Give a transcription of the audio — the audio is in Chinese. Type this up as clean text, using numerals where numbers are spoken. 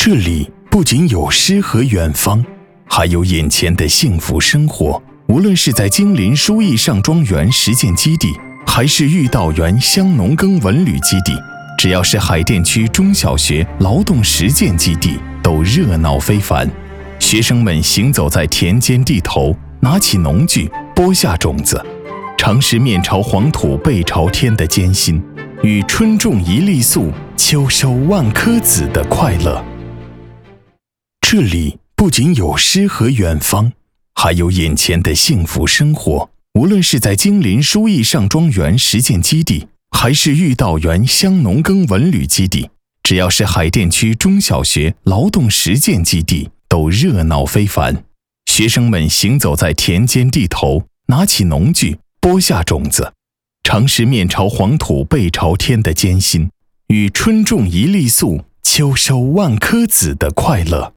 这里不仅有诗和远方，还有眼前的幸福生活。无论是在金陵书艺上庄园实践基地，还是玉道园乡农耕文旅基地，只要是海淀区中小学劳动实践基地，都热闹非凡。学生们行走在田间地头，拿起农具，播下种子，尝试面朝黄土背朝天的艰辛，与春种一粒粟，秋收万颗子的快乐。这里不仅有诗和远方，还有眼前的幸福生活。无论是在金陵书艺上庄园实践基地，还是玉道园乡农耕文旅基地，只要是海淀区中小学劳动实践基地，都热闹非凡。学生们行走在田间地头，拿起农具，播下种子，尝试面朝黄土背朝天的艰辛，与春种一粒粟，秋收万颗子的快乐。